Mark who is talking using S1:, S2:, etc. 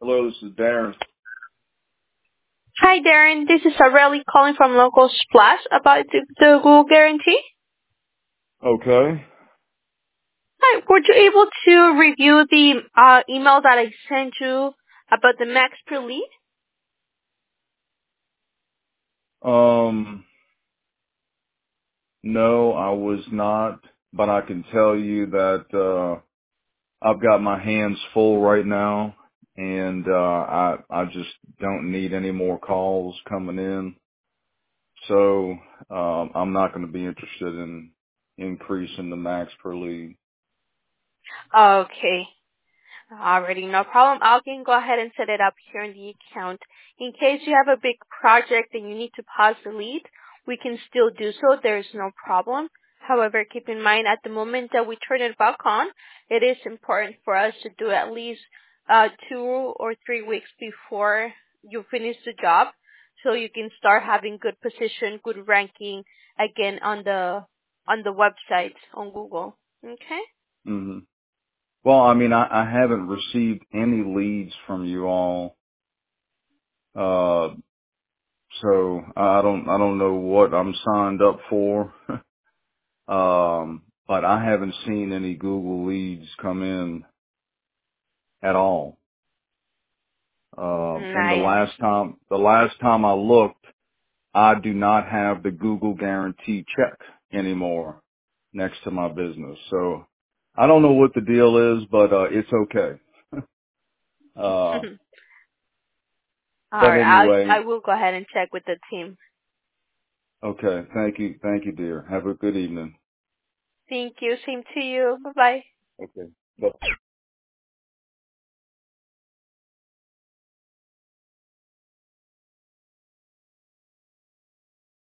S1: Hello, this is Darren.
S2: Hi, Darren. This is Aurelie calling from Local Splash about the Google Guarantee.
S1: Okay.
S2: Hi, were you able to review the email that I sent you about the max per lead?
S1: Um, no, I was not, but I can tell you that I've got my hands full right now, and I just don't need any more calls coming in. So I'm not going to be interested in increasing the max per lead.
S2: Okay. Already, no problem. I can go ahead and set it up here in the account. In case you have a big project and you need to pause the lead, we can still do so. There's no problem. However, keep in mind at the moment that we turn it back on, it is important for us to do at least 2 or 3 weeks before you finish the job so you can start having good position, good ranking again on the website on Google. Okay?
S1: hmm Well, I mean, I haven't received any leads from you all. So I don't know what I'm signed up for. But I haven't seen any Google leads come in at all. And the
S2: I understand.
S1: last time I looked, I do not have the Google guarantee check anymore next to my business. So I don't know what the deal is, but it's okay. Uh,
S2: All
S1: but
S2: right. I
S1: anyway,
S2: will go ahead and check with the team.
S1: okay. Thank you, dear. Have a good evening.
S2: Thank you. Same to you. Bye bye.
S1: Okay. Bye.